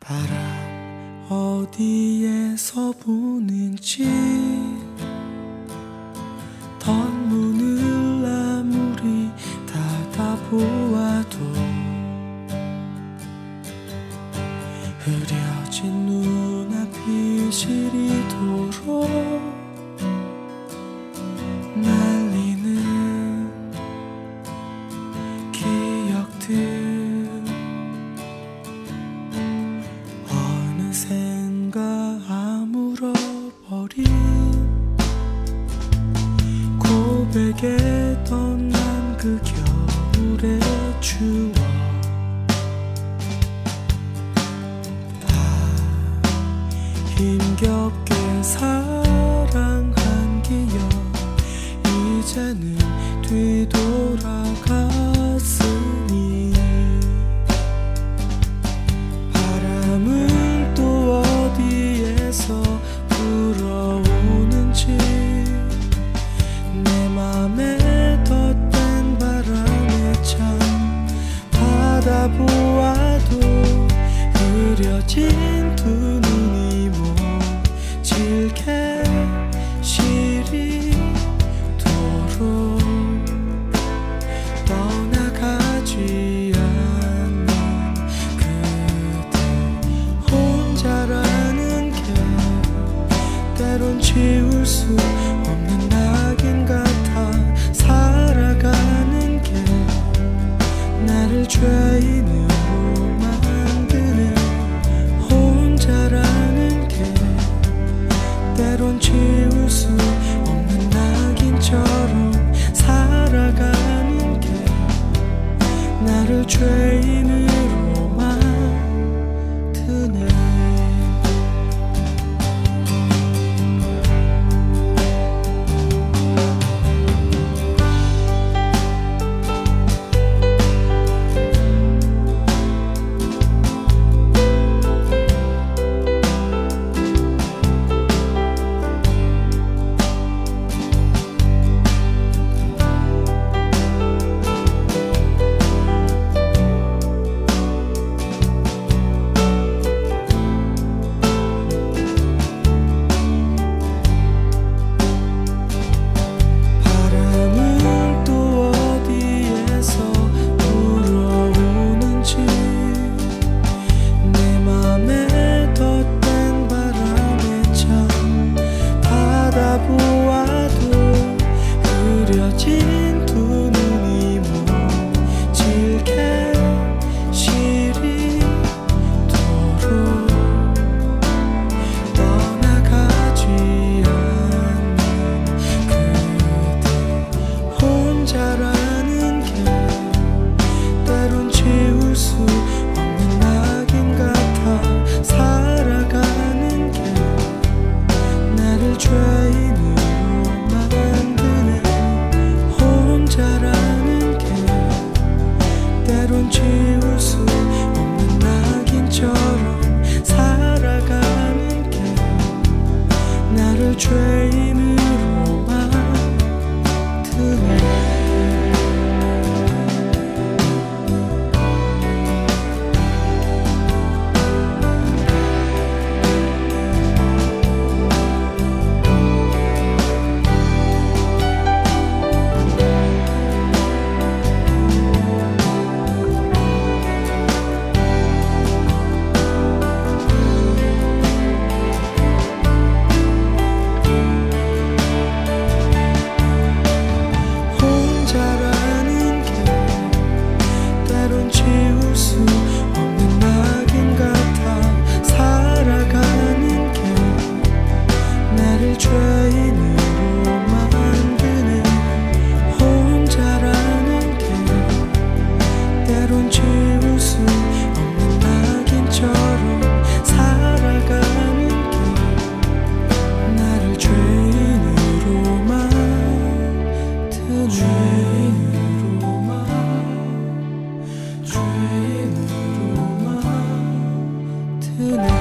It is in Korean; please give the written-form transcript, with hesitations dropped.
바람 어디에서 부는지 덧문을 아무리 닫아보아도 흐려진 눈앞이 시리도록 날리는 기억들 어느샌가 아물어버린 고백에 떠난 그 겨울의 추억 힘겹게 사랑한 기억 이제는 뒤돌아갔으니 바람은 또 어디에서 불어오는지 내 맘에 덧댄 바람에 참 바라보아도 흐려진 두 눈이 질게 시리도록 떠나가지 않는 그대 혼자라는 게 때론 지울 수 없는 낙인 같아 살아가는 게 나를 죄인으로 만드는 혼자라는 게 때론 지울 수 없는 낙인처럼 살아가는 게 나를 죄인으로 만드네. 죄인으로만